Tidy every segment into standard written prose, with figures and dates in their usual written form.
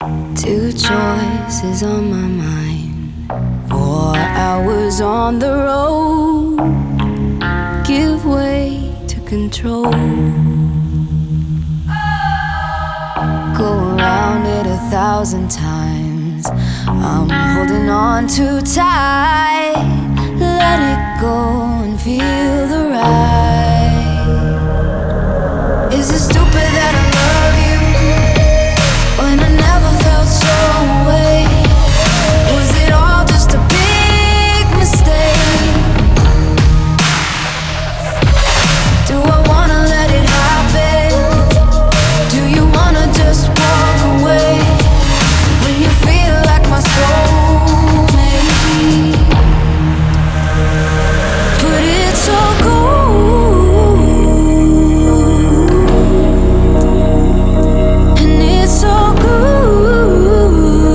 Two choices on my mind. 4 hours on the road. Give way to control. Go around it 1,000 times. I'm holding on too tight. Let it go and feel the ride. Is it stupid that I love you when I never felt so away? Was it all just a big mistake? Do I wanna let it happen? Do you wanna just walk away when you feel like my soulmate? But it's all gold, and it's all good.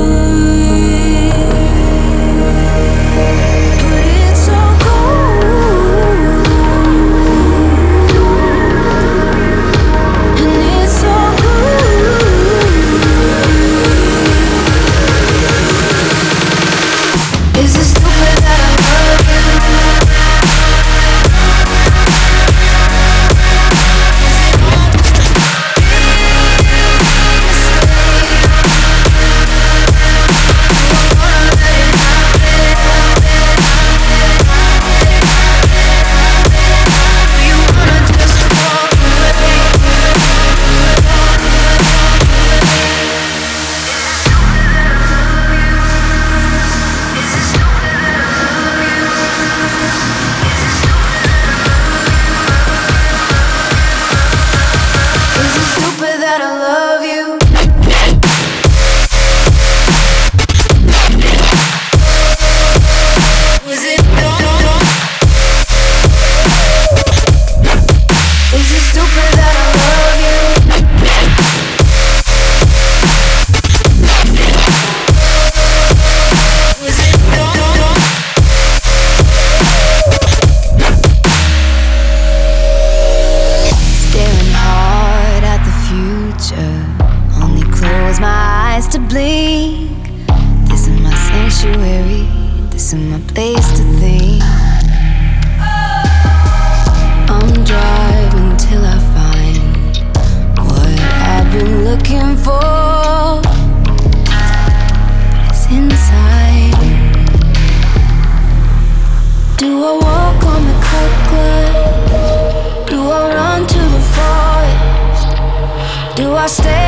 But it's all gold, and it's all good. Is it stupid that I love you? Is it stupid that I love you? Was it Is it stupid that I love you? Was it Staring hard at the future, only close my eyes to blink. This is my sanctuary, this is my place to think. I'm driving till I find what I've been looking for, but it's inside. Do I walk on the cut glass? Do I run to the forest? Do I stay